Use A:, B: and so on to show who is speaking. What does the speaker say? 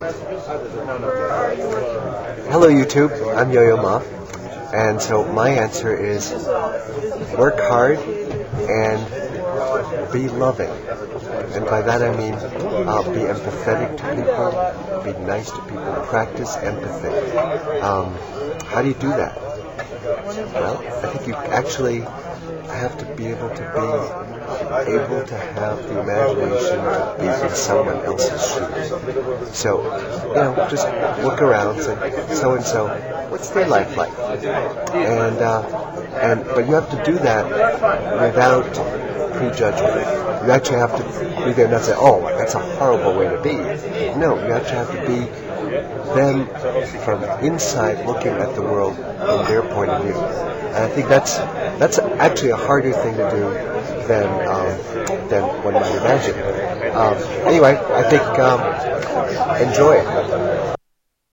A: Hello YouTube, I'm Yo-Yo Ma, and so my answer is work hard and be loving. And by that I mean be empathetic to people, be nice to people, practice empathy. How do you do that? Well, I think you actually have to be able to have the imagination to be in someone else's shoes. So, just look around, say, so and so, what's their life like? But you have to do that without prejudgment. You actually have to be there and not say, oh, that's a horrible way to be. No, you actually have to be them from inside looking at the world from their point of view. And I think that's actually a harder thing to do than one might imagine. Anyway, I think enjoy it.